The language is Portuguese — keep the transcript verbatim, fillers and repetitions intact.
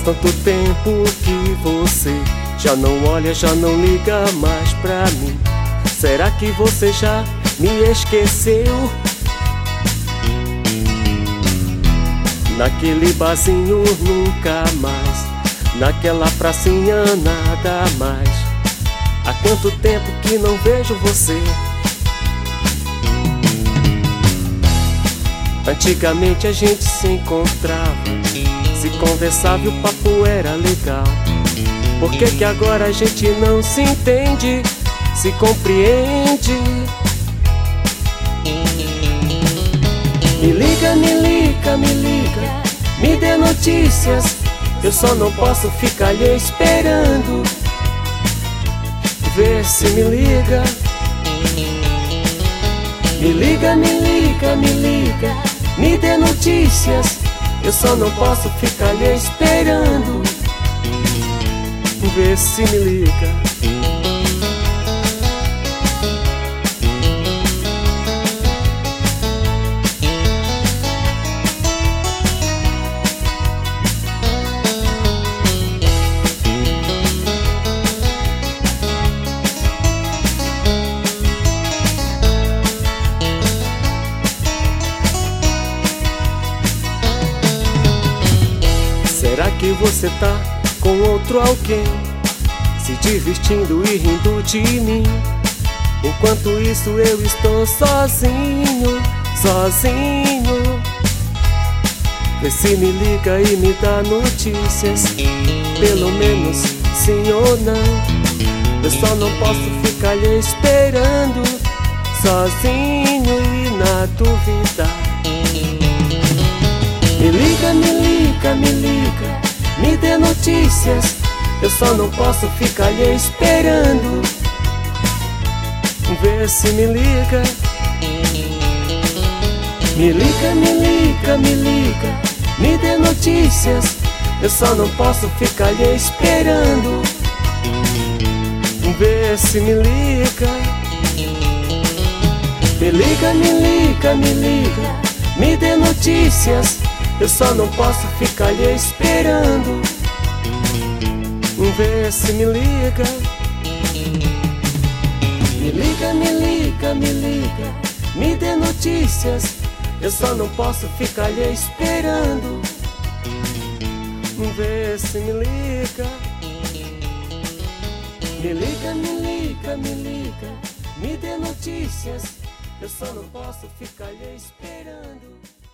tanto tempo que você já não olha, já não liga mais pra mim. Será que você já me esqueceu? Naquele barzinho nunca mais, naquela pracinha nada mais. Há quanto tempo que não vejo você? Antigamente a gente se encontrava, se conversava e o papo era legal. Por que que agora a gente não se entende, se compreende? Me liga, me liga, me liga, me dê notícias. Eu só não posso ficar lhe esperando. Vê se me liga. Me liga, me liga, me liga, me dê notícias. Eu só não posso ficar lhe esperando. Vê se me liga. Será que você tá com outro alguém, se divertindo e rindo de mim? Enquanto isso eu estou sozinho, sozinho. Vê se me liga e me dá notícias, pelo menos sim ou não. Eu só não posso ficar lhe esperando, sozinho e na dúvida. Me liga, me liga, me liga, me dê notícias. Eu só não posso ficar lhe esperando. Vê se me liga. Me liga, me liga, me liga, me dê notícias. Eu só não posso ficar lhe esperando. Vê se me liga. Me liga, me liga, me liga, me dê notícias. Eu só não posso ficar lhe esperando. Vê se me liga. Me liga, me liga, me liga, me dê notícias. Eu só não posso ficar lhe esperando. Vê se me liga. Me liga, me liga, me liga, me dê notícias. Eu só não posso ficar lhe esperando.